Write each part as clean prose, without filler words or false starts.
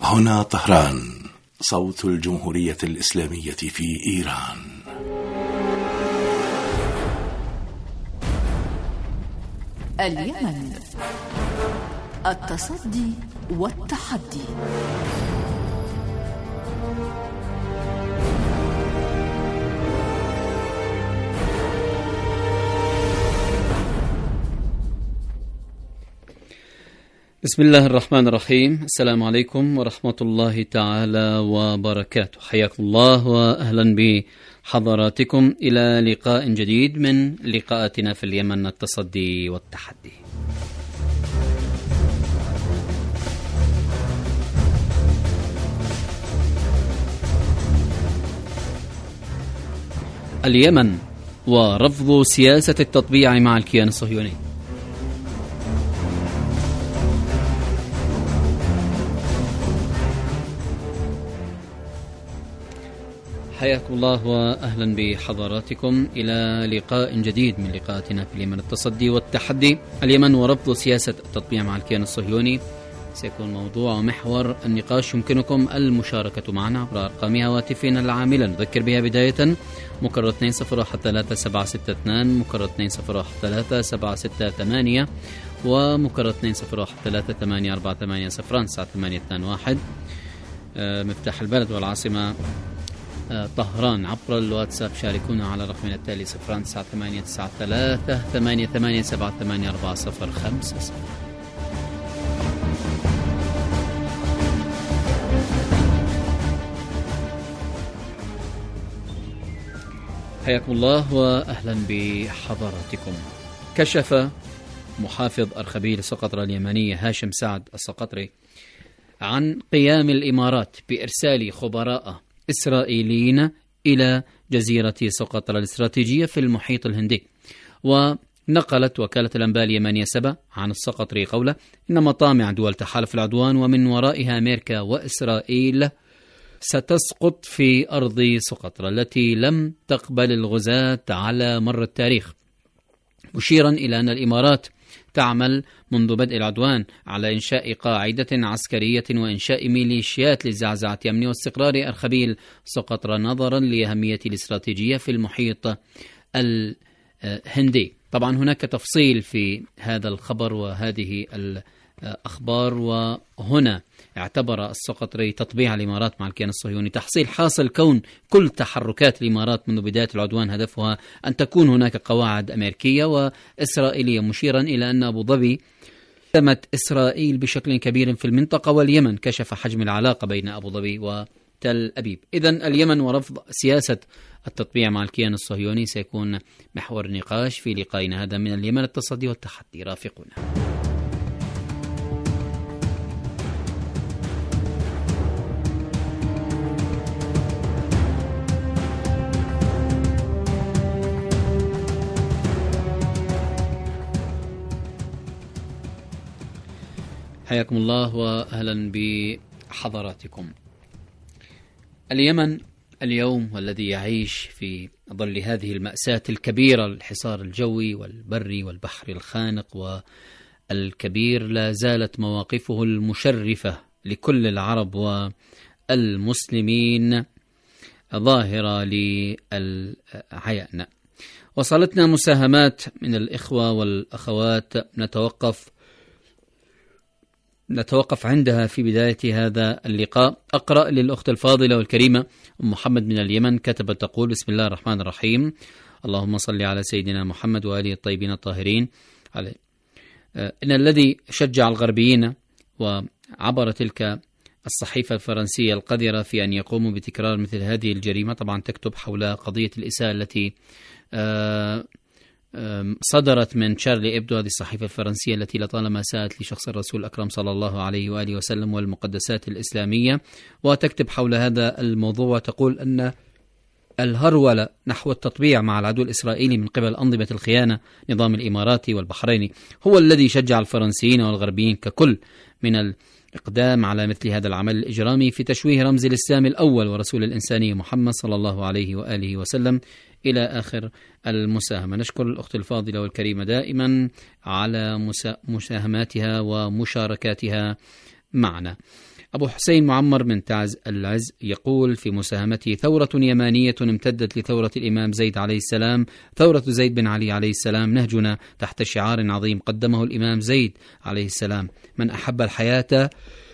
هنا طهران، صوت الجمهورية الإسلامية في إيران. اليمن، التصدي والتحدي. بسم الله الرحمن الرحيم. السلام عليكم ورحمة الله تعالى وبركاته. حياكم الله وأهلا بحضراتكم إلى لقاء جديد من لقاءاتنا في اليمن، التصدي والتحدي. اليمن ورفض سياسة التطبيع مع الكيان الصهيوني. حياكم الله وأهلا بحضراتكم إلى لقاء جديد من لقاءاتنا في اليمن، التصدي والتحدي. اليمن ورفض سياسة التطبيع مع الكيان الصهيوني سيكون موضوع ومحور النقاش. يمكنكم المشاركة معنا عبر أرقام هواتفنا العاملة. نذكر بها بداية: مكرر 2013-762، مكرر 2013-768، ومكرر 2013-848 9 821. مفتاح البلد والعاصمة طهران. عبر الواتساب شاركونا على رقمنا التالي 0989388784050. حياكم الله وأهلا بحضراتكم. كشف محافظ أرخبيل السقطرى اليمنية هاشم سعد السقطري عن قيام الإمارات بإرسال خبراء إسرائيليين إلى جزيرة سقطرى الاستراتيجية في المحيط الهندي. ونقلت وكالة الأنباء اليمنية سبا عن السقطري قوله إن مطامع دول تحالف العدوان ومن ورائها أمريكا وإسرائيل ستسقط في أرض سقطرى التي لم تقبل الغزاة على مر التاريخ، مشيرا إلى أن الإمارات تعمل منذ بدء العدوان على إنشاء قاعدة عسكرية وإنشاء ميليشيات لزعزعة أمن واستقرار أرخبيل سقطرى نظرا لأهمية الاستراتيجية في المحيط الهندي. طبعا هناك تفصيل في هذا الخبر وهذه الأخبار. وهنا اعتبر السقطري تطبيع الإمارات مع الكيان الصهيوني تحصيل حاصل كون كل تحركات الإمارات منذ بداية العدوان هدفها أن تكون هناك قواعد أمريكية وإسرائيلية، مشيرا إلى أن أبو ظبي تمت إسرائيل بشكل كبير في المنطقة، واليمن كشف حجم العلاقة بين أبو ظبي وتل أبيب. إذن اليمن ورفض سياسة التطبيع مع الكيان الصهيوني سيكون محور نقاش في لقائنا هذا من اليمن، التصدي والتحدي. رافقونا. حياكم الله وأهلا بحضراتكم. اليمن اليوم والذي يعيش في ظل هذه المأساة الكبيرة، الحصار الجوي والبري والبحري الخانق والكبير، لا زالت مواقفه المشرفة لكل العرب والمسلمين ظاهرة للعيان. وصلتنا مساهمات من الإخوة والأخوات نتوقف عندها في بداية هذا اللقاء. أقرأ للأخت الفاضلة والكريمة أم محمد من اليمن، كتبت تقول: بسم الله الرحمن الرحيم، اللهم صل على سيدنا محمد وآله الطيبين الطاهرين. إن الذي شجع الغربيين وعبر تلك الصحيفة الفرنسية القذرة في أن يقوموا بتكرار مثل هذه الجريمة، طبعا تكتب حول قضية الإساءة التي صدرت من شارلي إبدو، هذه الصحيفة الفرنسية التي لطالما ساءت لشخص الرسول الأكرم صلى الله عليه وآله وسلم والمقدسات الإسلامية. وتكتب حول هذا الموضوع وتقول أن الهرولة نحو التطبيع مع العدو الإسرائيلي من قبل أنظمة الخيانة نظام الإماراتي والبحريني هو الذي شجع الفرنسيين والغربيين ككل من الإقدام على مثل هذا العمل الإجرامي في تشويه رمز الإسلام الأول ورسول الإنسانية محمد صلى الله عليه وآله وسلم، إلى آخر المساهمة. نشكر الأخت الفاضلة والكريمة دائما على مساهماتها ومشاركاتها معنا. أبو حسين معمر من تعز العز يقول في مساهمته: ثورة يمانية امتدت لثورة الإمام زيد عليه السلام، ثورة زيد بن علي عليه السلام، نهجنا تحت شعار عظيم قدمه الإمام زيد عليه السلام: من أحب الحياة.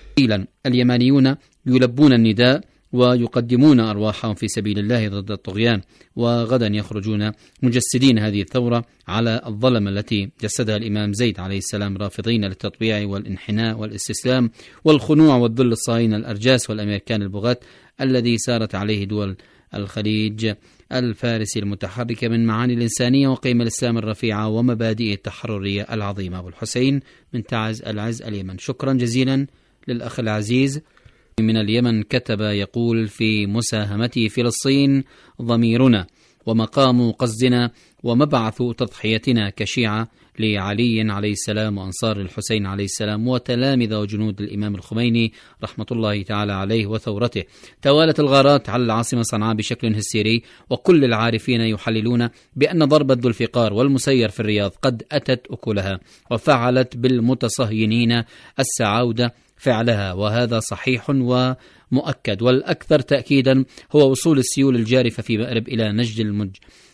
اليمانيون يلبون النداء ويقدمون أرواحهم في سبيل الله ضد الطغيان، وغدا يخرجون مجسدين هذه الثورة على الظلم التي جسدها الإمام زيد عليه السلام، رافضين للتطبيع والانحناء والاستسلام والخنوع والذل الصهاينة الأرجاس والأمريكان البغاة الذي سارت عليه دول الخليج الفارسي المتحركة من معاني الإنسانية وقيم الإسلام الرفيعة ومبادئه التحررية العظيمة. أبو الحسين من تعز العز اليمن، شكرا جزيلا للأخ العزيز من اليمن. كتب يقول في مساهمته: فلسطين ضميرنا ومقام قصدنا ومبعث تضحيتنا كشيعة لعلي عليه السلام وأنصار الحسين عليه السلام وتلامذة وجنود الإمام الخميني رحمة الله تعالى عليه وثورته. توالت الغارات على العاصمة صنعاء بشكل هستيري، وكل العارفين يحللون بأن ضربة ذو الفقار والمسير في الرياض قد أتت أكلها وفعلت بالمتصهينين السعودة فعلها، وهذا صحيح ومؤكد. والأكثر تأكيدا هو وصول السيول الجارفة في مأرب إلى نجد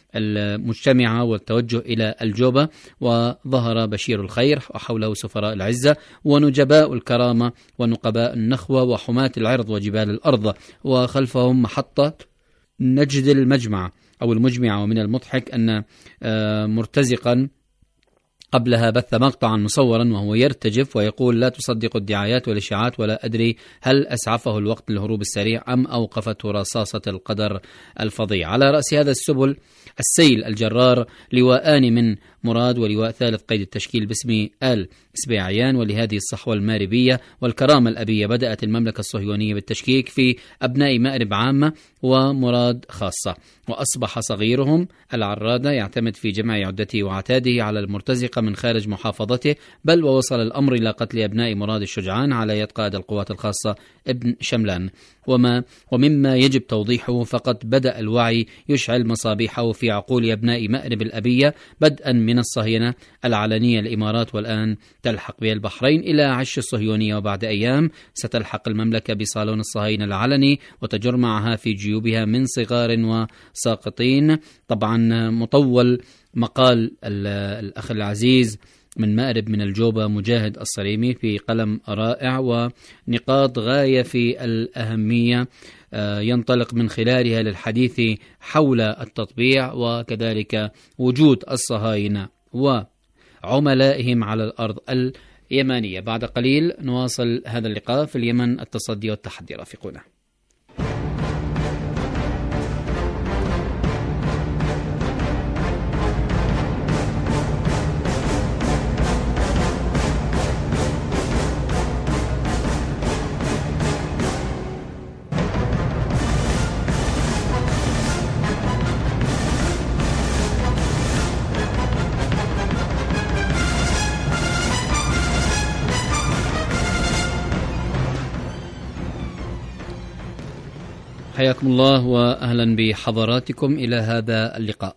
المجتمعة والتوجه إلى الجوبة، وظهر بشير الخير وحوله سفراء العزة ونجباء الكرامة ونقباء النخوة وحماة العرض وجبال الأرض، وخلفهم محطة نجد المجمعة. ومن المضحك أن مرتزقا قبلها بث مقطعا مصورا وهو يرتجف ويقول: لا تصدقوا الدعايات والإشاعات، ولا أدري هل أسعفه الوقت للهروب السريع أم أوقفته رصاصة القدر الفظيع. على رأس هذا السيل الجرار لواءان من مراد ولواء ثالث قيد التشكيل باسم آل سبيعيان. ولهذه الصحوة الماربية والكرامة الأبية بدأت المملكة الصهيونية بالتشكيك في أبناء مأرب عامة ومراد خاصة، وأصبح صغيرهم العرادة يعتمد في جمع عدته وعتاده على المرتزقة من خارج محافظته، بل ووصل الأمر إلى قتل أبناء مراد الشجعان على يد قائد القوات الخاصة ابن شملان. ومما يجب توضيحه: فقد بدأ الوعي يشعل مصابيحه في عقول أبناء مأرب الأبية، بدءا من الصهينة العلنية الإمارات، والآن تلحق بها البحرين إلى عش الصهيونية، وبعد أيام ستلحق المملكة بصالون الصهاينة العلني وتجر معها في جيوبها من صغار وساقطين. طبعا مطول مقال الأخ العزيز من مأرب من الجوبة مجاهد الصريمي في قلم رائع ونقاط غاية في الأهمية ينطلق من خلالها للحديث حول التطبيع وكذلك وجود الصهاينة وعملائهم على الأرض اليمنية. بعد قليل نواصل هذا اللقاء في اليمن، التصدي والتحدي. رافقونا. حياكم الله وأهلا بحضراتكم إلى هذا اللقاء.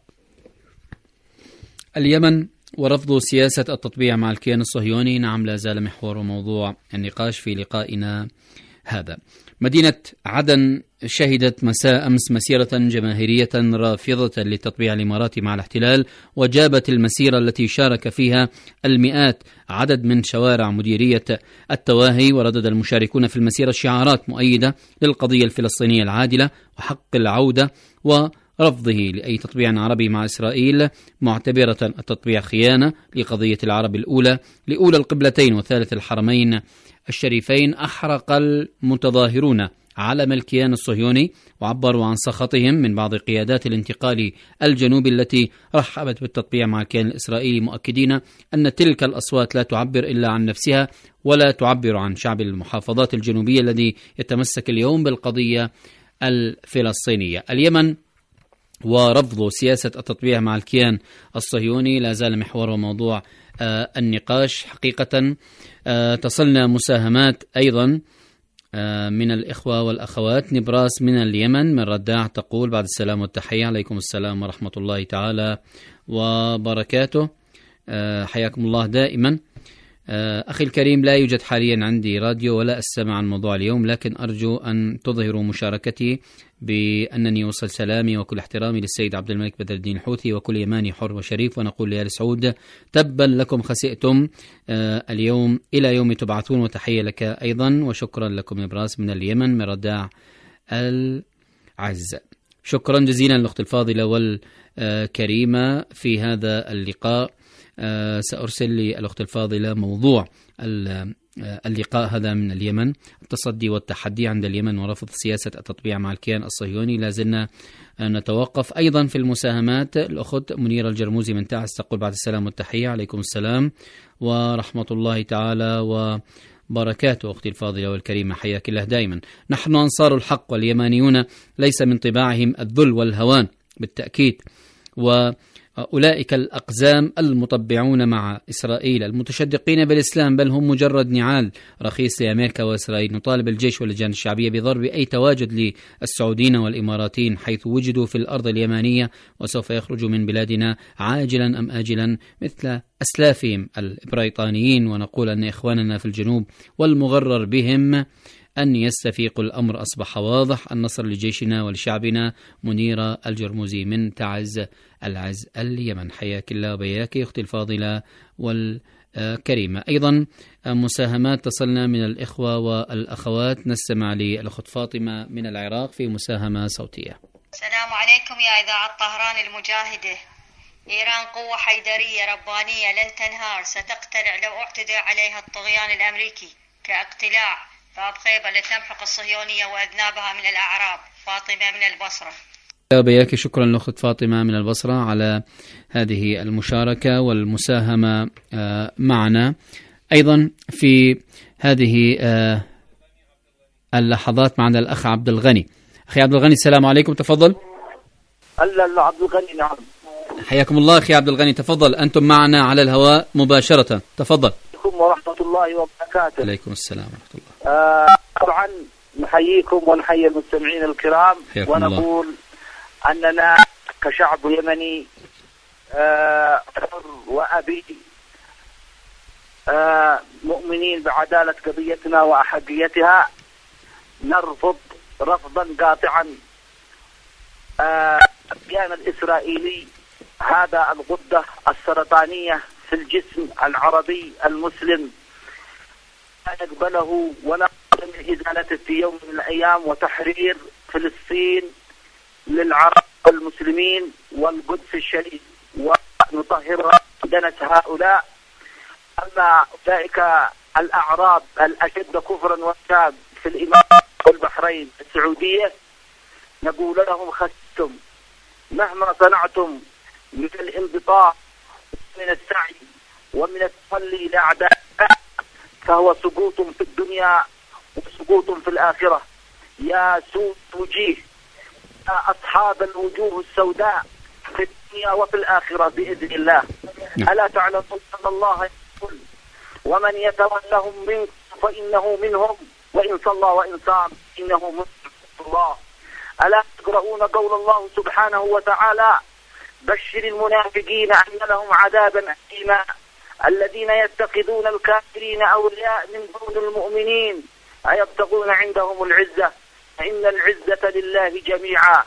اليمن ورفض سياسة التطبيع مع الكيان الصهيوني، نعم لا زال محور وموضوع النقاش في لقائنا هذا. مدينة عدن شهدت مساء أمس مسيرة جماهيرية رافضة للتطبيع الإماراتي مع الاحتلال، وجابت المسيرة التي شارك فيها المئات عدد من شوارع مديرية التواهي، وردد المشاركون في المسيرة شعارات مؤيدة للقضية الفلسطينية العادلة وحق العودة ورفضه لأي تطبيع عربي مع إسرائيل، معتبرة التطبيع خيانة لقضية العرب الأولى لأولى القبلتين وثالث الحرمين الشريفين. أحرق المتظاهرون علم الكيان الصهيوني وعبروا عن سخطهم من بعض قيادات الانتقال الجنوبي التي رحبت بالتطبيع مع الكيان الإسرائيلي، مؤكدين أن تلك الأصوات لا تعبر إلا عن نفسها ولا تعبر عن شعب المحافظات الجنوبية الذي يتمسك اليوم بالقضية الفلسطينية. اليمن ورفض سياسة التطبيع مع الكيان الصهيوني لا زال محور وموضوع النقاش. حقيقة تصلنا مساهمات أيضا من الإخوة والأخوات. نبراس من اليمن من رداع تقول: بعد السلام والتحية، عليكم السلام ورحمة الله تعالى وبركاته، حياكم الله دائما. أخي الكريم، لا يوجد حاليا عندي راديو ولا أستمع عن موضوع اليوم، لكن أرجو أن تظهروا مشاركتي بأنني أوصل سلامي وكل احترامي للسيد عبد الملك بدر الدين الحوثي وكل يماني حر وشريف، ونقول لآل سعود تبا لكم خسئتم اليوم إلى يوم تبعثون. وتحية لك أيضا وشكرا لكم نبراس من اليمن من رداع العز. شكرا جزيلا للأخت الفاضلة والكريمة في هذا اللقاء. سأرسل للأخت الفاضلة موضوع اللقاء هذا من اليمن: التصدي والتحدي عند اليمن ورفض سياسة التطبيع مع الكيان الصهيوني. لازلنا نتوقف أيضا في المساهمات. الأخت منيرة الجرموزي من تعز تقول: بعد السلام والتحية. عليكم السلام ورحمة الله تعالى وبركاته. أختي الفاضلة والكريمة حياك الله دائما. نحن أنصار الحق، واليمانيون ليس من طباعهم الذل والهوان بالتأكيد، وأولئك الأقزام المطبعون مع إسرائيل المتشدقين بالإسلام، بل هم مجرد نعال رخيص لأمريكا وإسرائيل. نطالب الجيش واللجان الشعبية بضرب أي تواجد للسعوديين والإماراتيين حيث وجدوا في الأرض اليمانية، وسوف يخرجوا من بلادنا عاجلا أم آجلا مثل أسلافهم البريطانيين. ونقول أن إخواننا في الجنوب والمغرر بهم أن يستفيقوا. الأمر أصبح واضح. النصر لجيشنا ولشعبنا. منيرة الجرموزي من تعز العز اليمن. حياك الله وبياك أختي الفاضلة والكريمة. أيضا مساهمات تصلنا من الإخوة والأخوات. نستمع للأخت فاطمة من العراق في مساهمة صوتية. السلام عليكم يا إذاعة طهران المجاهدة. إيران قوة حيدرية ربانية لن تنهار، ستقتلع لو اعتدى عليها الطغيان الأمريكي كاقتلاع باب خيبر لتمحق الصهيونية وأذنابها من الأعراب. فاطمة من البصرة. بياك. شكرا لأخت فاطمة من البصرة على هذه المشاركة والمساهمة معنا. أيضا في هذه اللحظات معنا الأخ عبد الغني. أخي عبد الغني السلام عليكم، تفضل. الله عبد الغني. نعم حياكم الله أخي عبد الغني، تفضل. أنتم معنا على الهواء مباشرة، تفضل. ورحمة الله وبركاته. عليكم السلام ورحمة الله. طبعا نحييكم ونحيي المستمعين الكرام، ونقول أننا كشعب يمني وأبي مؤمنين بعدالة قضيتنا وأحقيتها، نرفض رفضا قاطعا الكيان الإسرائيلي هذا الغدة السرطانية في الجسم العربي المسلم، لا نقبله ولا من إزالته في يوم من الأيام، وتحرير فلسطين للعرب والمسلمين والقدس الشريف، ونطهرها دنس هؤلاء. أما أولئك الأعراب الأشد كفرا وارتاب في الإمارات والبحرين السعودية، نقول لهم خستم مهما صنعتم من الانبطاح من السعي ومن التولي لأعداء، فهو سقوط في الدنيا وسقوط في الآخرة. يا سوء وجيه، يا أصحاب الوجوه السوداء في الدنيا وفي الآخرة بإذن الله. ألا تعلمون أن الله يقول: ومن يتولهم منكم فإنه منهم، وإن صلى وإن صام إنه من الله. ألا تقرؤون قول الله سبحانه وتعالى: بشر المنافقين أن لهم عذابا أليما الذين يتخذون الكافرين أولياء من دون المؤمنين أيبتغون عندهم العزة فإن العزة لله جميعا.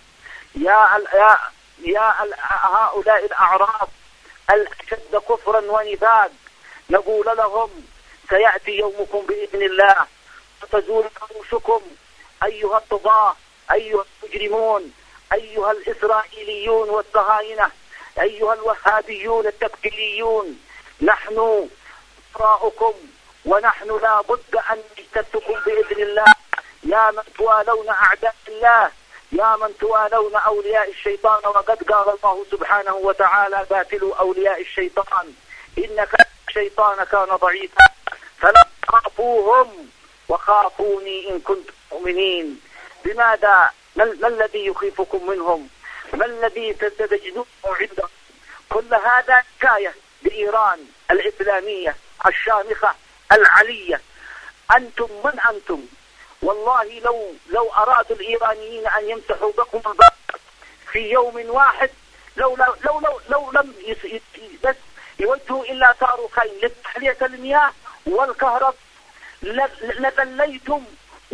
يا هؤلاء الأعراب الأشد كفرا ونفاق، نقول لهم: سيأتي يومكم بإذن الله وتزول رؤوسكم أيها الطغاة، أيها المجرمون، أيها الإسرائيليون والصهاينة، أيها الوهابيون التكفيريون. نحن وراءكم، ونحن لا بد أن نجتثكم بإذن الله. يا من توالون أعداء الله، يا من توالون أولياء الشيطان، وقد قال الله سبحانه وتعالى: قاتلوا أولياء الشيطان إن الشيطان كان ضعيفا فلا تخافوهم وخافوني إن كنتم مؤمنين. بماذا؟ ما الذي يخيفكم منهم؟ ما الذي تجدونه عندهم؟ كل هذا حكاية بإيران الإسلامية الشامخة العلية. أنتم من أنتم؟ والله لو أرادوا الإيرانيين أن يمسحوا بكم البصر في يوم واحد، لو لم بس يوجهوا إلا صاروخين لتحلية المياه والكهرب لذليتم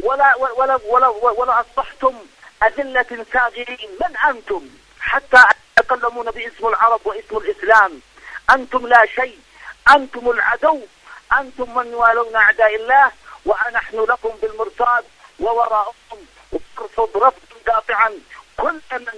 ولا أصبحتم أذلة ساجرين. من أنتم حتى تتكلمون باسم العرب واسم الإسلام؟ أنتم لا شيء، أنتم العدو، أنتم من يوالون أعداء الله، ونحن لكم بالمرصاد ووراءكم وارفض رفضا قاطعا كل من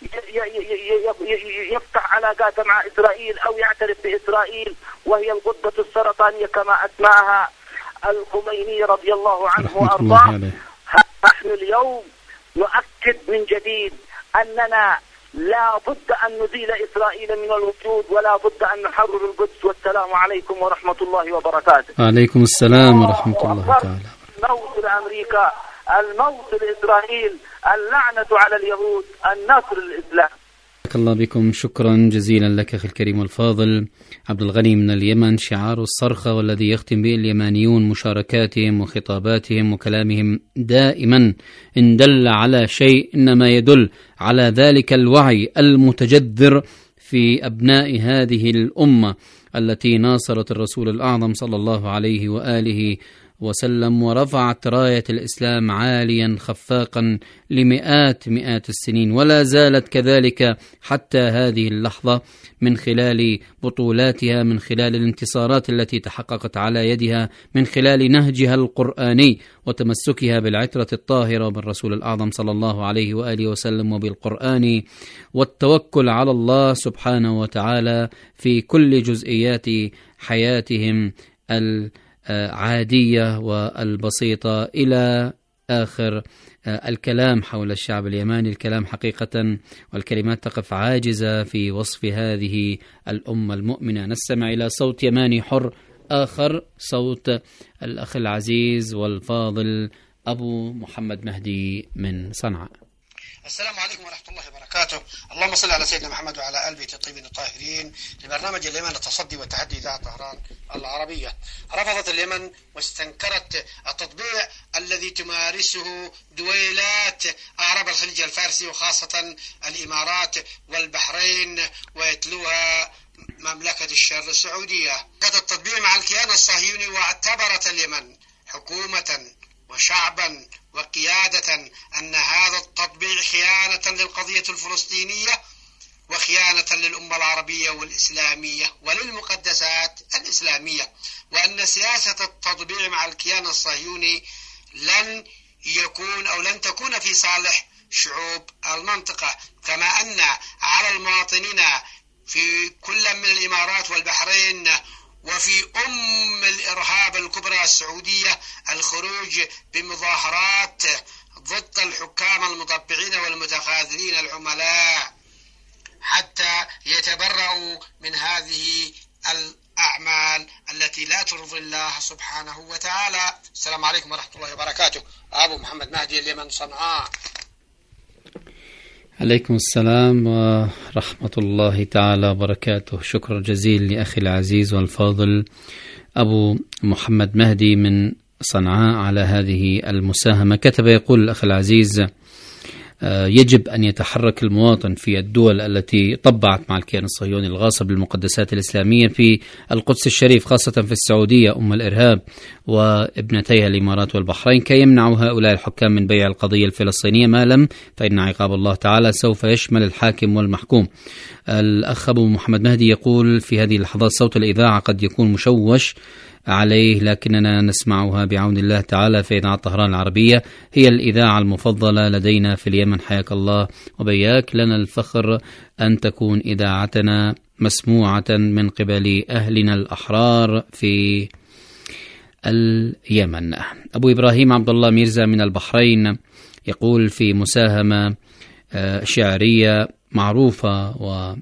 يفتح علاقات مع إسرائيل أو يعترف بإسرائيل، وهي الغدة السرطانية كما أسماها الخميني رضي الله عنه وأرضاه. نحن اليوم نؤكد من جديد أننا لا بد أن نزيل إسرائيل من الوجود، ولا بد أن نحرر القدس. والسلام عليكم ورحمة الله وبركاته. عليكم السلام ورحمة الله تعالى. الموت لأمريكا، الموت لإسرائيل، اللعنة على اليهود، النصر للإسلام. بارك الله بكم، شكرا جزيلا لك أخي الكريم الفاضل عبد الغني من اليمن. شعار الصرخة والذي يختم به اليمانيون مشاركاتهم وخطاباتهم وكلامهم دائما إن دل على شيء إنما يدل على ذلك الوعي المتجذر في أبناء هذه الأمة التي ناصرت الرسول الأعظم صلى الله عليه وآله وسلم ورفعت راية الإسلام عاليا خفاقا لمئات السنين، ولا زالت كذلك حتى هذه اللحظة من خلال بطولاتها، من خلال الانتصارات التي تحققت على يدها، من خلال نهجها القرآني وتمسكها بالعترة الطاهرة بالرسول الأعظم صلى الله عليه وآله وسلم وبالقرآن، والتوكل على الله سبحانه وتعالى في كل جزئيات حياتهم العادية والبسيطة إلى آخر الكلام حول الشعب اليماني. الكلام حقيقة والكلمات تقف عاجزة في وصف هذه الأمة المؤمنة. نستمع إلى صوت يماني حر آخر، صوت الأخ العزيز والفاضل أبو محمد مهدي من صنعاء. السلام عليكم ورحمة الله وبركاته. اللهم صل على سيدنا محمد وعلى آل بيت الطيبين الطاهرين. لبرنامج اليمن التصدي والتحدي إذاعة طهران العربية. رفضت اليمن واستنكرت التطبيع الذي تمارسه دويلات أعراب الخليج الفارسي وخاصة الإمارات والبحرين ويتلوها مملكة الشر السعودية. كانت التطبيع مع الكيان الصهيوني، واعتبرت اليمن حكومة وشعبا وقيادة أن هذا التطبيع خيانة للقضية الفلسطينية وخيانة للأمة العربية والإسلامية وللمقدسات الإسلامية، وأن سياسة التطبيع مع الكيان الصهيوني لن تكون في صالح شعوب المنطقة، كما أن على المواطنين في كل من الإمارات والبحرين وفي الإرهاب الكبرى السعودية الخروج بمظاهرات ضد الحكام المطبعين والمتخاذلين العملاء حتى يتبرؤوا من هذه الأعمال التي لا ترضي الله سبحانه وتعالى. السلام عليكم ورحمة الله وبركاته. أبو محمد مهدي اليمن صنعاء. عليكم السلام ورحمة الله تعالى وبركاته. شكرا جزيلا لأخي العزيز والفاضل أبو محمد مهدي من صنعاء على هذه المساهمة. كتب يقول الأخ العزيز: يجب أن يتحرك المواطن في الدول التي طبعت مع الكيان الصهيوني الغاصب للمقدسات الإسلامية في القدس الشريف، خاصة في السعودية أم الإرهاب وابنتيها الإمارات والبحرين، كي يمنعوا هؤلاء الحكام من بيع القضية الفلسطينية، ما لم فإن عقاب الله تعالى سوف يشمل الحاكم والمحكوم. الأخ أبو محمد مهدي يقول في هذه اللحظات: صوت الإذاعة قد يكون مشوش عليه، لكننا نسمعها بعون الله تعالى في إذاعة طهران العربية، هي الإذاعة المفضلة لدينا في اليمن. حياك الله وبياك، لنا الفخر أن تكون إذاعتنا مسموعة من قبل أهلنا الأحرار في اليمن. أبو إبراهيم عبد الله ميرزا من البحرين يقول في مساهمة شعرية معروفة ولا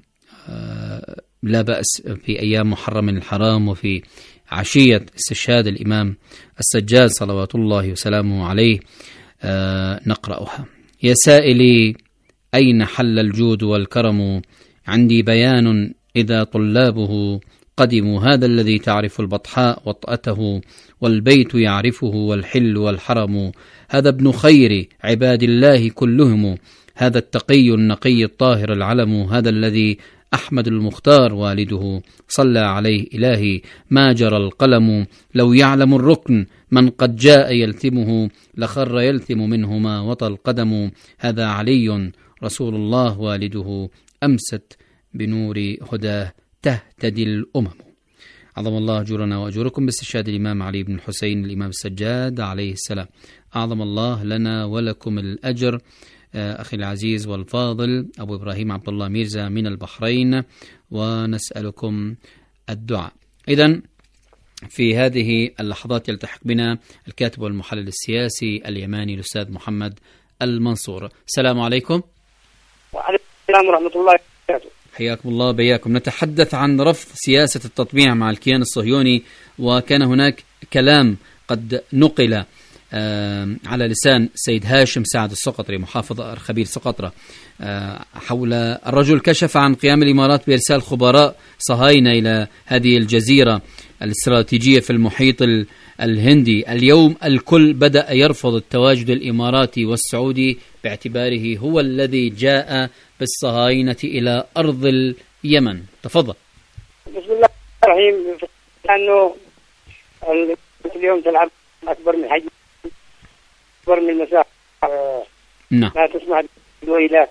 بأس في أيام محرم الحرام وفي عشية استشهاد الإمام السجاد صلوات الله وسلامه عليه، نقرأها: يا سائلي أين حل الجود والكرم، عندي بيان إذا طلابه قدموا، هذا الذي تعرف البطحاء وطأته والبيت يعرفه والحل والحرم، هذا ابن خير عباد الله كلهم، هذا التقي النقي الطاهر العلم، هذا الذي أحمد المختار والده صلى عليه إلهي ما جرى القلم لو يعلم الركن من قد جاء يلثمه لخر يلثم منه ما وطى القدم هذا علي رسول الله والده أمست بنور هداه تهتدي الأمم. أعظم الله أجورنا وأجوركم باستشهاد الإمام علي بن الحسين الإمام السجاد عليه السلام. أعظم الله لنا ولكم الأجر. أخي العزيز والفاضل أبو إبراهيم عبد الله ميرزا من البحرين، ونسألكم الدعاء. إذن في هذه اللحظات يلتحق بنا الكاتب والمحلل السياسي اليماني الأستاذ محمد المنصور. السلام عليكم. وعليكم السلام ورحمة الله وبركاته. حياكم الله بياكم. نتحدث عن رفض سياسة التطبيع مع الكيان الصهيوني، وكان هناك كلام قد نقل على لسان السيد هاشم سعد السقطري محافظ أرخبيل سقطرة حول الرجل كشف عن قيام الإمارات بإرسال خبراء صهاينة إلى هذه الجزيرة الاستراتيجية في المحيط الهندي. اليوم الكل بدأ يرفض التواجد الإماراتي والسعودي باعتباره هو الذي جاء بالصهاينة إلى أرض اليمن. تفضل. بسم الله الرحمن الرحيم. لأنه اليوم تلعب أكبر من حجم، أكبر من مساحة لا تسمح دويلة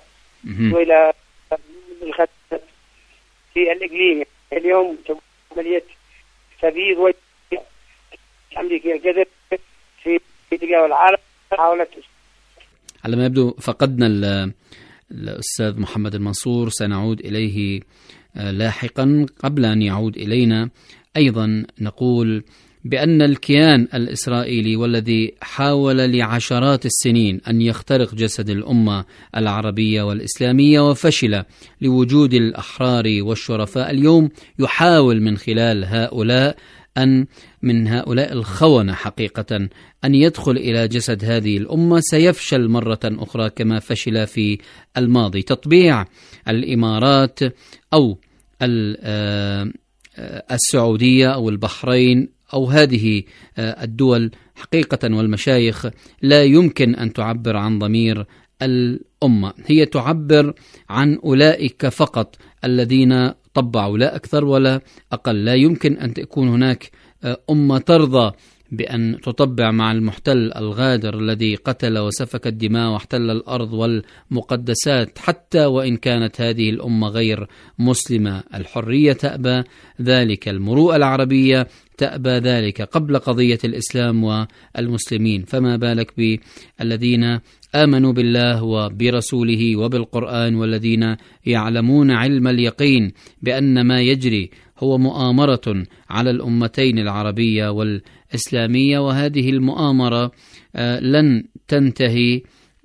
بالخط في الإقليم. اليوم عملية تبييض أمريكا الجذر في تجاه العالم. حاولت على ما يبدو فقدنا الأستاذ محمد المنصور، سنعود إليه لاحقا. قبل أن يعود إلينا أيضا نقول بأن الكيان الإسرائيلي والذي حاول لعشرات السنين أن يخترق جسد الأمة العربية والإسلامية وفشل لوجود الأحرار والشرفاء، اليوم يحاول من خلال هؤلاء الخونة حقيقة أن يدخل إلى جسد هذه الأمة. سيفشل مرة أخرى كما فشل في الماضي. تطبيع الإمارات أو السعودية أو البحرين أو هذه الدول حقيقة والمشايخ لا يمكن أن تعبر عن ضمير الأمة، هي تعبر عن أولئك فقط الذين طبعوا، لا أكثر ولا أقل. لا يمكن أن تكون هناك أمة ترضى بأن تطبع مع المحتل الغادر الذي قتل وسفك الدماء واحتل الأرض والمقدسات، حتى وإن كانت هذه الأمة غير مسلمة. الحرية تأبى ذلك، المروءة العربية تأبى ذلك قبل قضية الإسلام والمسلمين، فما بالك بالذين آمنوا بالله وبرسوله وبالقرآن، والذين يعلمون علم اليقين بأن ما يجري هو مؤامرة على الأمتين العربية والإسلامية. وهذه المؤامرة لن تنتهي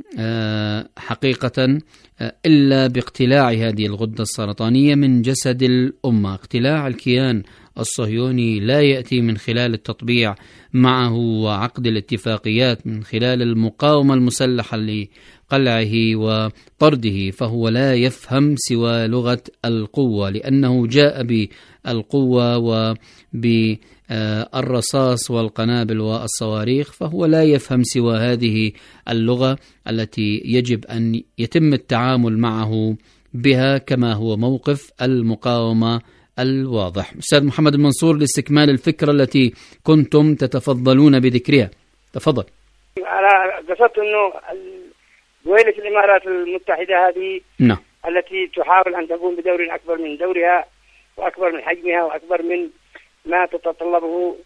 حقيقة إلا باقتلاع هذه الغدة السرطانية من جسد الأمة. اقتلاع الكيان الصهيوني لا يأتي من خلال التطبيع معه وعقد الاتفاقيات، من خلال المقاومة المسلحة لقلعه وطرده، فهو لا يفهم سوى لغة القوة، لأنه جاء بالقوة وبالرصاص والقنابل والصواريخ، فهو لا يفهم سوى هذه اللغة التي يجب أن يتم التعامل معه بها، كما هو موقف المقاومة الواضح. أستاذ محمد المنصور، لاستكمال الفكرة التي كنتم تتفضلون بذكرها، تفضل. أنا قصدت أنه دويلة الإمارات المتحدة هذه التي تحاول أن تقوم بدور أكبر من دورها وأكبر من حجمها وأكبر من ما تتطلبه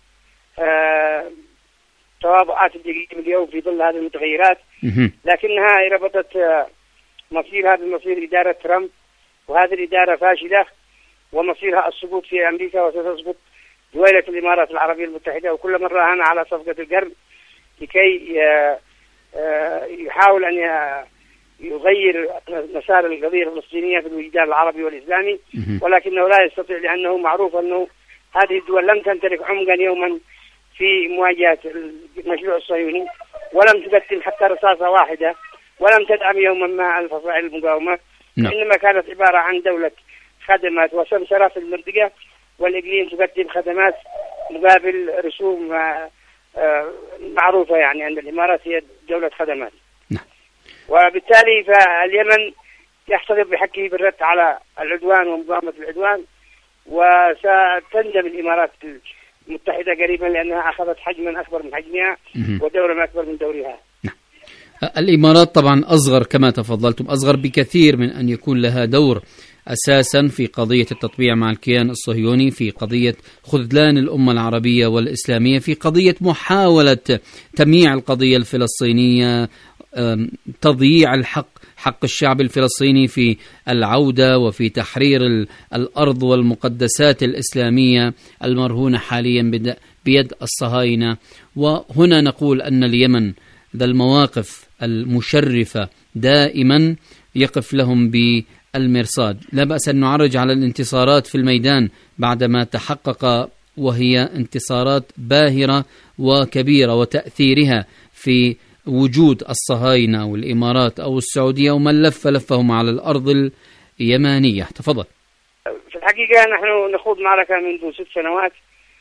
تواضعات الإقليم اليوم في ظل هذه المتغيرات، لكنها ربطت مصيرها بمصير إدارة ترامب، وهذه الإدارة فاشلة ومصيرها السقوط في أمريكا، وستسقط دويلة الإمارات العربية المتحدة. وكل مرة راهن على صفقة القرن لكي يحاول أن يغير مسار القضية الفلسطينية في الوجدان العربي والإسلامي، ولكنه لا يستطيع، لأنه معروف أنه هذه الدول لم تمتلك عمقا يوما في مواجهة المشروع الصهيوني، ولم تقدم حتى رصاصة واحدة، ولم تدعم يوما ما الفصائل المقاومة، إنما كانت عبارة عن دولة خدمات وسمسرة في المنطقة، والإقليم تقدم خدمات مقابل رسوم معروفة، يعني أن الإمارات هي دولة خدمات. وبالتالي فاليمن يحتضر بحقه بالرد على العدوان ومقاومة العدوان. وستندم الإمارات المتحدة قريبا لأنها أخذت حجما أكبر من حجمها ودورا أكبر من دورها. الإمارات طبعا أصغر كما تفضلتم، أصغر بكثير من أن يكون لها دور أساسا في قضية التطبيع مع الكيان الصهيوني، في قضية خذلان الأمة العربية والإسلامية، في قضية محاولة تمييع القضية الفلسطينية، تضييع حق الشعب الفلسطيني في العودة وفي تحرير الأرض والمقدسات الإسلامية المرهونة حاليا بيد الصهاينة. وهنا نقول أن اليمن ذا المواقف المشرفة دائما يقف لهم بالمرصاد. لا بأس أن نعرج على الانتصارات في الميدان بعدما تحقق، وهي انتصارات باهرة وكبيرة، وتأثيرها في وجود الصهاينة والإمارات أو السعودية ومن لفهم على الأرض اليمانية. تفضل. في الحقيقة نحن نخوض معركة منذ 6 سنوات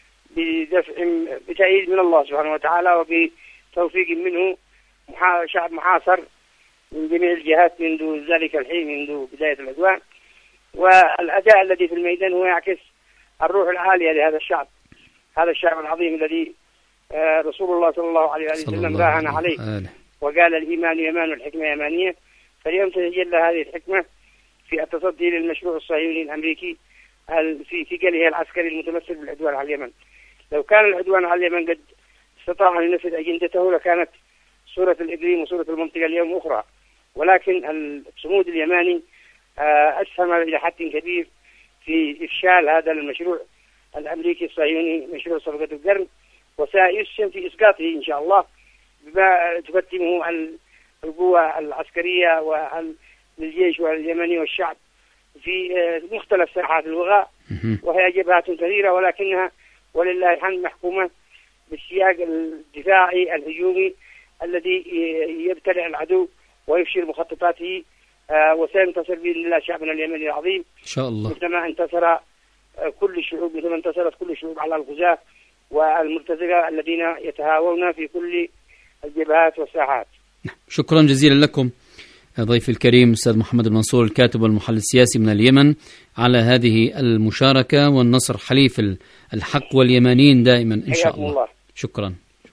بتأييد من الله سبحانه وتعالى وبتوفيق منه، شعب محاصر من جميع الجهات منذ ذلك الحين، منذ بداية العدوان. والأداء الذي في الميدان هو يعكس الروح العالية لهذا الشعب، هذا الشعب العظيم الذي رسول الله صلى الله عليه وسلم راهن عليه وقال الإيمان يمان والحكمة يمانية. فاليوم تتجلى هذه الحكمة في التصدي للمشروع الصهيوني الأمريكي في قاله العسكري المتمثل بالعدوان على اليمن. لو كان العدوان على اليمن قد استطاع أن ينفذ أجندته لكانت صورة الإقليم وصورة المنطقة اليوم أخرى، ولكن الصمود اليماني أسهم إلى حد كبير في إفشال هذا المشروع الأمريكي الصهيوني، مشروع صفقة القرن، وسيسهم في إسقاطه إن شاء الله بما تقدمه القوى العسكرية والجيش واليمني والشعب في مختلف ساحات الوغاء، وهي جبهات كثيرة، ولكنها ولله الحمد محكومة بالسياق الدفاعي الهجومي الذي يبتلع العدو ويفشل مخططاته، وسينتصر بإذن الله شعبنا اليمني العظيم إن شاء الله، مثلما انتصر كل الشعوب، مثلما انتصرت كل الشعوب على الغزاة والمرتزقة الذين يتهاوون في كل الجبهات والساحات. شكرا جزيلا لكم ضيف الكريم أستاذ محمد المنصور، الكاتب والمحلل السياسي من اليمن، على هذه المشاركة، والنصر حليف الحق واليمانيين دائما إن شاء الله. شكرا.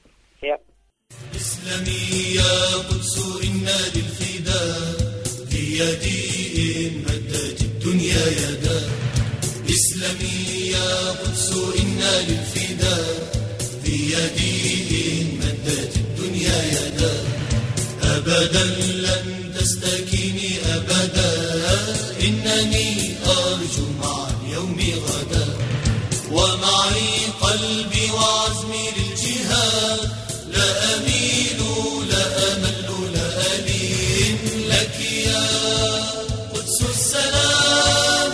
إسلامي يا قدس إنا للفداء في يدي مدت الدنيا يدا. إسلامي يا قدس إنا للفداء في يدي مدت الدنيا يدا. أبدا لن تستكيني أبدا، إنني أرجو مع اليوم غدا، ومعي قلبي وعزمي للجهاد، لا أميل لا أمل لا ألين لك يا قدس السلام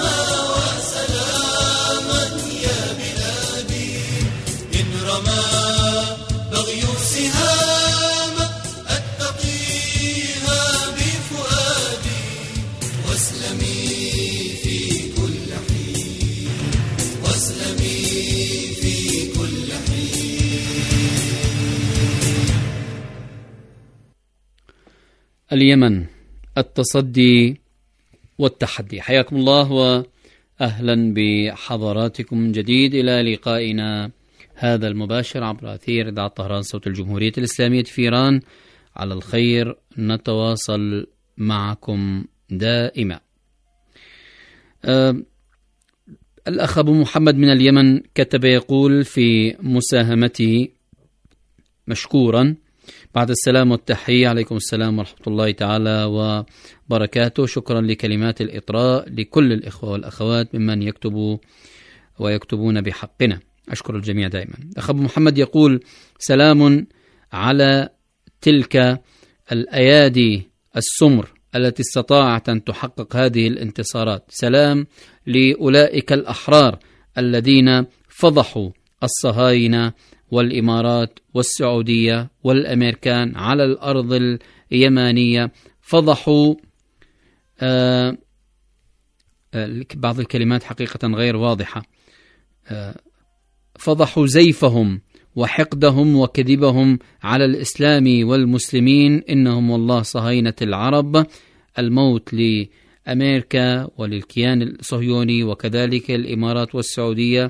وسلاما يا بلادي. إن رمى بغي سهام أتقيها بفؤادي، واسلمي في كل حين، واسلمي في كل حين. اليمن، التصدي والتحدي. حياكم الله وأهلا بحضراتكم من جديد إلى لقائنا هذا المباشر عبر أثير إذاعة طهران صوت الجمهورية الإسلامية في إيران. على الخير نتواصل معكم دائما. الأخ أبو محمد من اليمن كتب يقول في مساهمته مشكورا: بعد السلام والتحية، عليكم السلام ورحمة الله تعالى وبركاته. شكرا لكلمات الإطراء لكل الإخوة والأخوات ممن يكتبوا ويكتبون بحقنا. أشكر الجميع دائما. أخ أبو محمد يقول: سلام على تلك الأيادي السمر التي استطاعت أن تحقق هذه الانتصارات. سلام لأولئك الأحرار الذين فضحوا الصهاينة والإمارات والسعودية والأمريكان على الأرض اليمانية. فضحوا بعض الكلمات حقيقة غير واضحة. فضحوا زيفهم وحقدهم وكذبهم على الإسلام والمسلمين. إنهم والله صهاينة العرب. الموت أمريكا وللكيان الصهيوني وكذلك الإمارات والسعودية،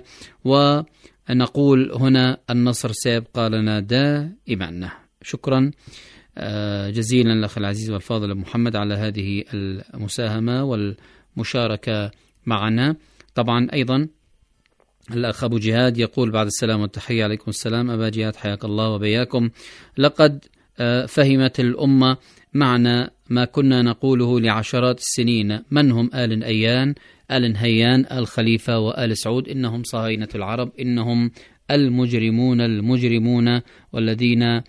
ونقول هنا النصر سيبقى لنا دائما. شكرا جزيلا الأخ العزيز والفاضل محمد على هذه المساهمة والمشاركة معنا. طبعا أيضا الأخ أبو جهاد يقول بعد السلام والتحية: عليكم السلام أبا جهاد، حياك الله وبياكم. لقد فهمت الأمة معنى ما كنا نقوله لعشرات السنين: من هم آل أيان، آل نهيان، آل خليفة وآل سعود؟ إنهم صهاينة العرب، إنهم المجرمون والذين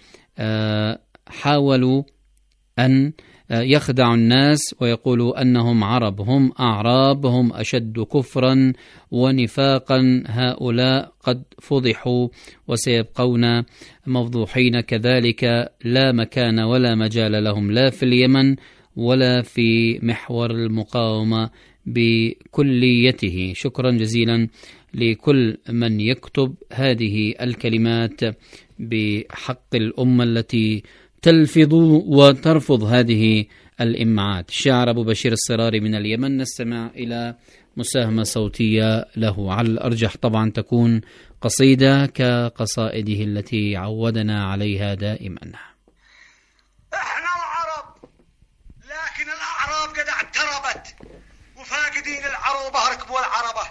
حاولوا أن يخدعوا الناس ويقولوا أنهم عرب، هم أعراب، هم أشد كفرا ونفاقا. هؤلاء قد فضحوا وسيبقون مفضوحين كذلك، لا مكان ولا مجال لهم لا في اليمن ولا في محور المقاومة بكليته. شكرا جزيلا لكل من يكتب هذه الكلمات بحق الأمة التي تلفظ وترفض هذه الإمعات. الشاعر أبو بشير الصراري من اليمن، نستمع إلى مساهمة صوتية له، على الأرجح طبعا تكون قصيدة كقصائده التي عودنا عليها دائما. احنا العرب، لكن الأعراب قد اعتربت وفاقدين العروبة ركبوا العربة.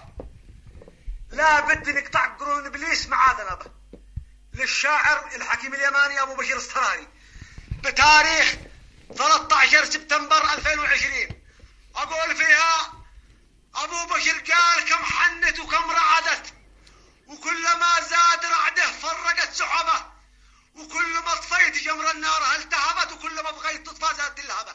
لا بد نقطع قرون إبليس مع ذنبه. للشاعر الحكيم اليماني أبو بشير الصراري بتاريخ 13 سبتمبر 2020 أقول فيها: أبو بشير قال كم حنت وكم رعدت، وكلما زاد رعده فرقت سحبه، وكل ما طفيت جمر النار التهبت، وكل ما بغيت تطفى زادت اللهبة،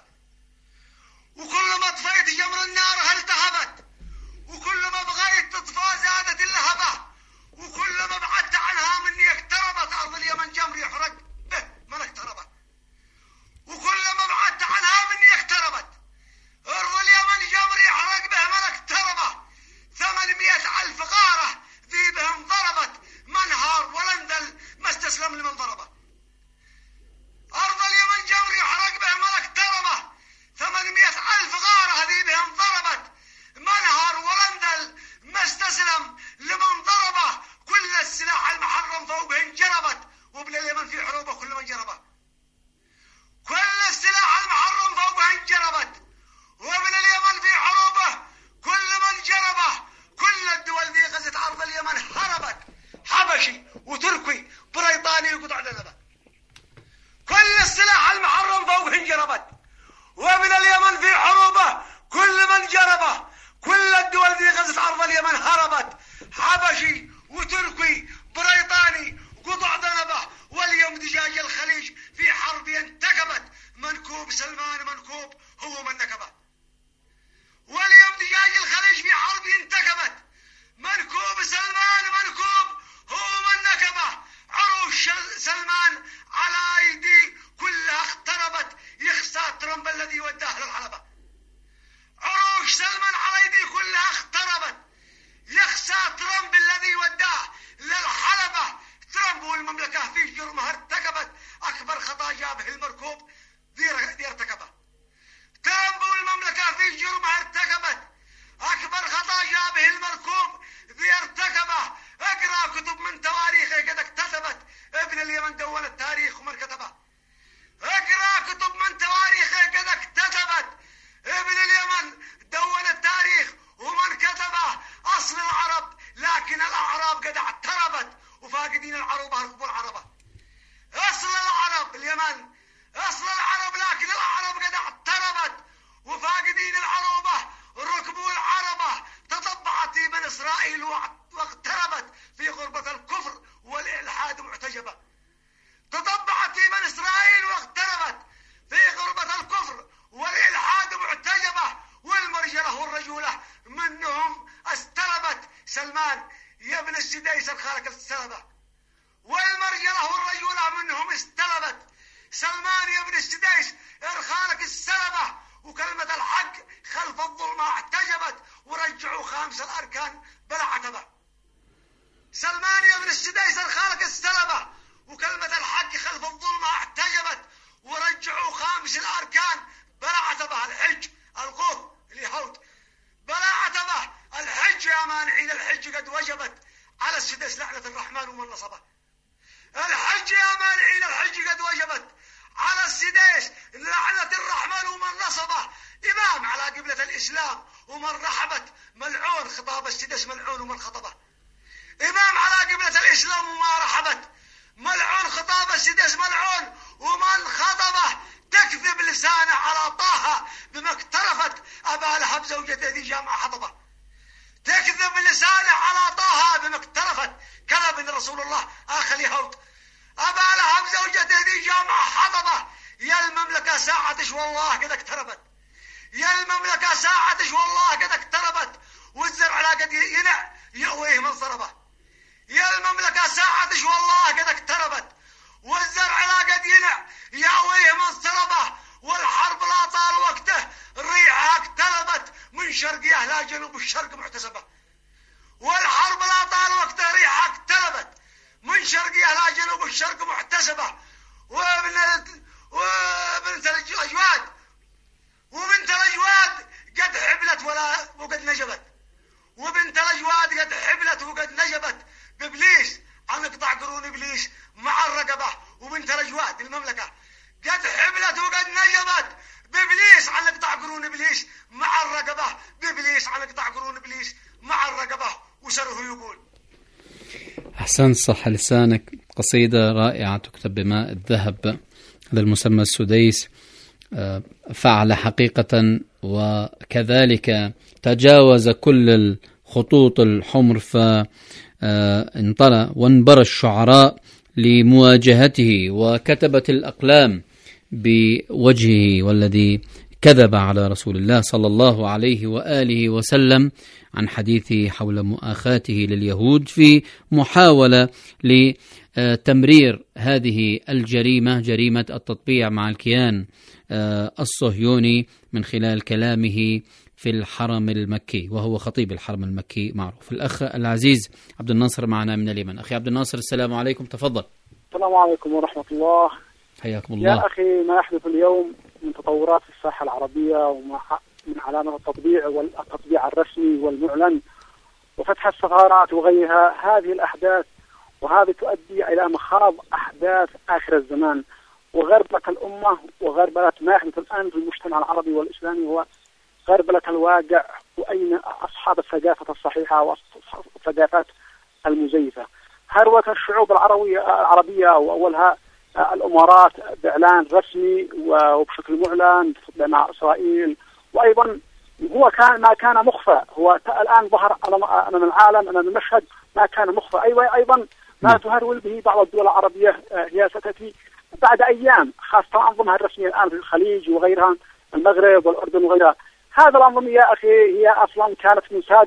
وكل ما طفيت جمر النار التهبت، وكل ما بغيت تطفى زادت اللهبة، وكل ما بعدت عنها مني اقتربت أرض اليمن جمري يحرق به من اقتربت، وكل ما بعدت عنها مني اقتربت أرض اليمن جمري يحرق به من اقتربه. 800,000 غارة ذي بهم ضربت، منهار ولندل ما استسلم لمن ضربه. أرض اليمن جمري يحرق به من اقتربه، 800,000 غارة ذي بهم ضربت، منهار ولندل ما استسلم لمن ضربه. كل السلاح المحرم فوقه انجربت، وابن اليمن في حروبه كل من جربه. كل السلاح المحرم فوقه انجربت، وابن اليمن في حروبه كل من جربه. كل الدول ذي غزت أرض اليمن هربت، حبشي وتركي بريطاني وقطع ذنبه. كل السلاح المحرم فوقه انجربت، وابن اليمن في حروبه كل من جربه. كل الدول ذي غزت أرض اليمن هربت، حبشي وتركي بريطاني قطع ذنبه. واليوم دجاج الخليج في حرب انتكبت، منكوب سلمان منكوب هو من نكبه. واليوم دجاج الخليج في حرب انتكبت، منكوب سلمان منكوب هو من نكبه. عروش سلمان على أيدي كلها اختربت، يخسى ترامب الذي وداه للحلبة. عروش سلمان على أيدي كلها اختربت، يخسى ترامب الذي وداه للحلبة. ترامب والمملكة في جرمها ارتكبت، أكبر خطأ جابه المركوب ذي ارتكبه. ترامب والمملكة في جرمها ارتكبت، أكبر خطأ جابه المركوب ذي ارتكبه. اقرأ كتب من تواريخه قد اكتسبت، ابن اليمن دون التاريخ ومن كتبه. اقرأ كتب من تواريخه قد اكتسبت، ابن اليمن دون التاريخ ومن كتبه. أصل العرب لكن الأعراب قد اعتربت، وفاقدين العروبة ركبوا العربة. أصل العرب اليمن، أصل العرب لكن الأعراب قد اعتربت، وفاقدين العروبة ركبوا العربة. تطبعت في بني إسرائيل واقتربت في غربة الكفر والإلحاد معتجبة. تطبعت في بني إسرائيل واقتربت في غربة الكفر والإلحاد معتجبة. والمرجلة والرجولة منهم استلبت، سلمان يا ابن السديس الخالق السلبة. والمرجلة والرجولة منهم استلبت، سلمان يا ابن السديس الخالق السلبة. وكلمة الحق خلف الظلمة احتجبت، ورجعوا 5 الأركان بلا عتبة. سلمان يا ابن السديس الخالق السلبة، وكلمة الحق خلف الظلمة احتجبت، ورجعوا 5 الأركان بلا عتبة. الحج، الغوث، قد وجبت على السدس لعنة الرحمن ومن نصبه. الحج يا مالعين، الحج قد وجبت على السديس لعنة الرحمن ومن نصبه. إمام على قبلة الإسلام ومن رحبت ملعون، خطاب السدس ملعون ومن خطبه. إمام على قبلة الإسلام وما رحبت ملعون، خطاب السدس ملعون ومن خطبه. تكذب لسانه على طه بما اقترفت أبا لهب زوجته ذي جامع حطبه. تكذب لسانه على طه بما اقترفت، كذب ان رسول الله اخ اليهود. ابا لهب زوجته ذي جامع حطبه. يا المملكه ساعتش والله قد اقتربت، يا المملكه ساعتش والله قد اقتربت، والزرع لا قد ينع يأويه من صربه. يا المملكه ساعتش والله قد اقتربت، والزرع لا قد ينع يأويه من صربه. والحرب لا طال وقته ريحها اقتلبت، من شرقيه لا جنوب الشرق محتسبه. والحرب لا طال وقته ريحها اقتلبت، من شرقيه لا جنوب الشرق محتسبه. وبنت الأجواد قد حبلت وقد نجبت، وبنت الأجواد قد حبلت وقد نجبت بإبليس عن قطع قرون إبليس مع الرقبة. وبنت الأجواد المملكة قد حبلت وقد نجبت بإبليس عن قطع قرون إبليس مع الرقبة، بإبليس عن قطع قرون إبليس مع الرقبة. وسره يقول. أحسن، صح لسانك. قصيدة رائعة تكتب بماء الذهب. هذا المسمى السديس فعل حقيقة، وكذلك تجاوز كل الخطوط الحمر، فانطلق وانبرى الشعراء لمواجهته، وكتبت الأقلام بوجهه والذي كذب على رسول الله صلى الله عليه وآله وسلم عن حديثه حول مؤاخاته لليهود في محاولة لتمرير هذه الجريمة، جريمة التطبيع مع الكيان الصهيوني، من خلال كلامه في الحرم المكي، وهو خطيب الحرم المكي معروف. الأخ العزيز عبد الناصر معنا من اليمن. أخي عبد الناصر، السلام عليكم، تفضل. السلام عليكم ورحمة الله. حياكم الله. يا أخي، ما يحدث اليوم من تطورات في الساحة العربية ومن علامة التطبيع والتطبيع الرسمي والمعلن وفتح السفارات وغيرها، هذه الأحداث وهذه تؤدي إلى مخاض أحداث آخر الزمان وغربلة الأمة وغربلة ما يحدث الآن في المجتمع العربي والإسلامي، هو غربلة الواقع. وأين أصحاب الثقافة الصحيحة والثقافات المزيفة؟ هروة الشعوب العربية وأولها الأمارات بإعلان رسمي وبشكل معلن مع إسرائيل، وأيضا هو ما كان مخفى، هو الآن ظهر أمام العالم، أمام المشهد، ما كان مخفى. أيضا ما تهرول به بعض الدول العربية هي ستأتي بعد أيام، خاصة أنظمها الرسمية الآن في الخليج وغيرها، المغرب والأردن وغيرها. هذا الأنظمة يا أخي هي أصلا كانت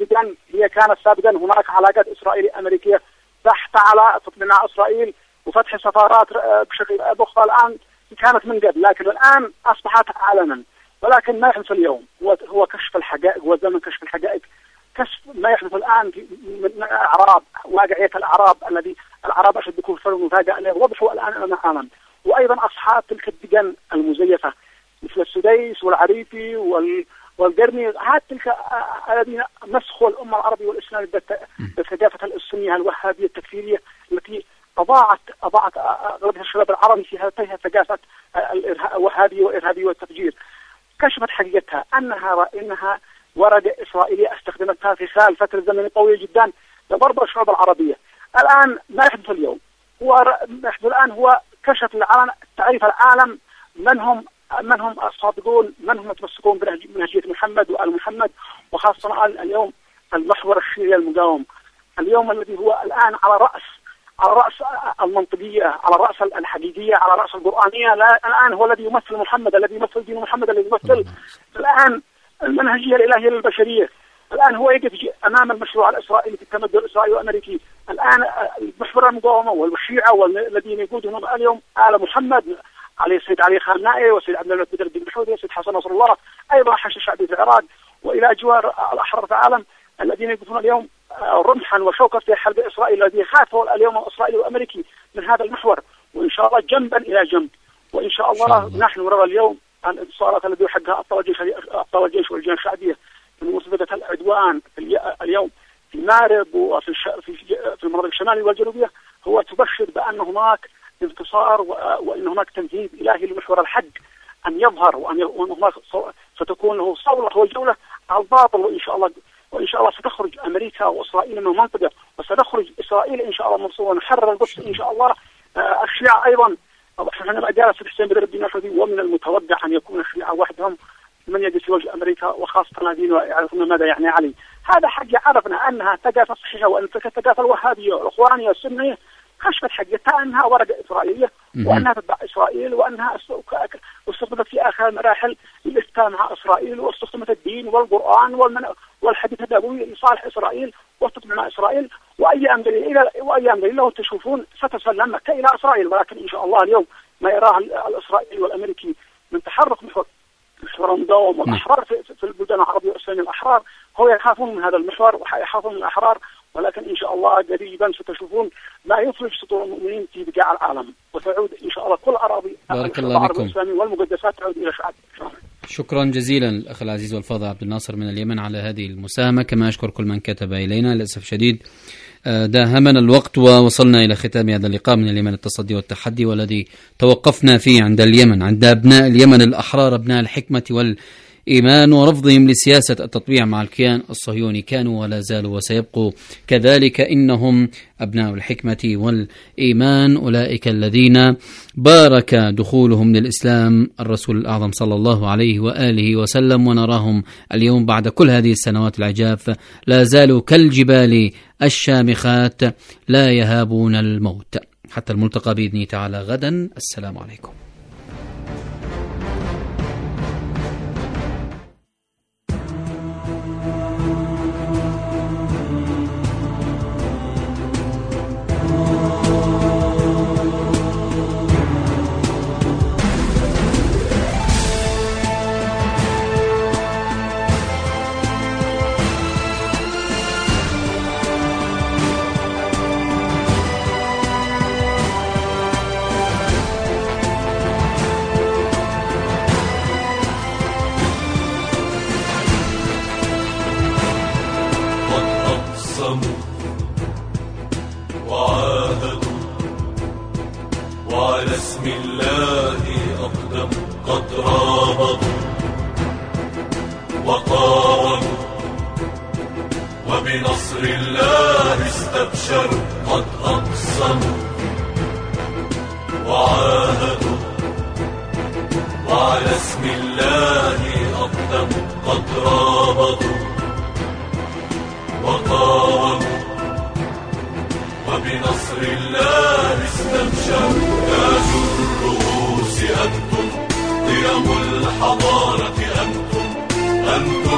سابقا هناك علاقات إسرائيلية أمريكية بحث على تطبيع إسرائيل وفتح سفارات بشكل أخرى. الآن كانت من قبل، لكن الآن أصبحت علنا. ولكن ما يحدث اليوم هو كشف الحقائق، وزمن كشف الحقائق، كشف ما يحدث الآن من الأعراب، واقعية الأعراب الذي العرب أشد كفرا ومفاجأة عليه وضحوا الآن أمام العالم. وأيضا أصحاب تلك الدجن المزيفة مثل السديس والعريفي والقرني، هذه تلك الذين مسخوا الأمة العربية والإسلام بالثقافة السنية الوهابية التكفيرية التي أضاعت أغلبية الشباب العربي في هذه الثقافات الوهابية والإرهابية والتفجير. كشفت حقيقتها إنها ورقة إسرائيلية استخدمتها في خلال فترة زمنية طويلة جدا لضرب الشعوب العربية. الآن ما يحدث اليوم هو كشف العالم، تعريف العالم من هم الصادقون، من هم يتمسكون بنهجية محمد وآل محمد، وخاصة اليوم المحور الشيعي المقاوم، اليوم الذي هو الآن على رأس المنطقية، على رأس الحقيقية، على رأس القرآنية. الآن هو الذي يمثل محمد، الذي يمثل دين محمد، الذي يمثل الآن المنهجية الإلهية للبشرية. الآن هو يقف أمام المشروع الإسرائيلي في التمدد الإسرائيلي والأمريكي. الآن محور المقاومة والشيعة والذين يقودهم اليوم آل محمد، السيد علي خامنائي والسيد عبد الله بدر الدين الحوثي والسيد حسن نصر الله، أيضا حشد الشعبي في العراق، وإلى جوار الأحرار في العالم الذين يقفون اليوم رمحا وشوكا في حلب إسرائيل، الذي خافوا اليوم الإسرائيلي والأمريكي من هذا المحور. وإن شاء الله جنبا إلى جنب، وإن شاء الله نحن نرى اليوم الانتصارات التي يحققها أبطال الجيش والجيش والجيش الشعبية من مرتبة العدوان اليوم في مارب وفي في المناطق الشمالية والجنوبية هو تبشر بأن هناك انتصار وأن هناك تنفيذ إلهي لمحور الحق أن يظهر وأن هناك ستكون له صولة وجولة على الباطل، وإن شاء الله ستخرج أمريكا وإسرائيل من المنطقة، وستخرج إسرائيل إن شاء الله منصورة ونحرر القدس إن شاء الله. الشيعة أيضا حينما جاء حسين بدر الدين الحوثي ومن المتوقع أن يكون الشيعة وحدهم من يجلس في وجه أمريكا وخاصة الذين يعرفون ماذا يعني علي. هذا حق عرفنا أنها ثقافة صحيحة، وأن الثقافة الوهابية والإخوانية والسنية كشفت حقيقتها أنها ورقة إسرائيلية وأنها تتبع إسرائيل وأنها استخدمت في آخر المراحل للافتاء مع إسرائيل، واستخدمت الدين والقرآن والحديث النبوي لصالح إسرائيل وتتبع مع إسرائيل. وأيام قليلة لو تشوفون ستسلم مكة إلى إسرائيل. ولكن إن شاء الله اليوم ما يراه الإسرائيلي والأمريكي من تحرك محور النظام والأحرار في البلدان العربية والإسلامية، الأحرار هو يخافون من هذا المحور ويخافون من الأحرار. ولكن إن شاء الله قريبا ستشوفون ما يفرج سطور المؤمنين في بقاع العالم، وتعود إن شاء الله كل أراضي العرب والإسلامي والمقدسات تعود إلى شعب. شكرا جزيلا الأخ العزيز والفاضل عبد الناصر من اليمن على هذه المساهمة، كما أشكر كل من كتب إلينا. للأسف شديد داهمنا الوقت ووصلنا إلى ختام هذا اللقاء من اليمن التصدي والتحدي، والذي توقفنا فيه عند اليمن، عند أبناء اليمن الأحرار، أبناء الحكمة والإيمان ورفضهم لسياسة التطبيع مع الكيان الصهيوني. كانوا ولا زالوا وسيبقوا كذلك، إنهم أبناء الحكمة والإيمان، أولئك الذين بارك دخولهم للإسلام الرسول الأعظم صلى الله عليه وآله وسلم، ونراهم اليوم بعد كل هذه السنوات العجاف لا زالوا كالجبال الشامخات لا يهابون الموت. حتى الملتقى بإذن تعالى غدا، السلام عليكم. وبنصر الله استبشروا، قد أقسموا وعاهدوا، وعلى اسم الله أقدموا، قد رابطوا وقاوموا، وبنصر الله استبشروا. تاج الرؤوس أنتم، قيم الحضارة أنتم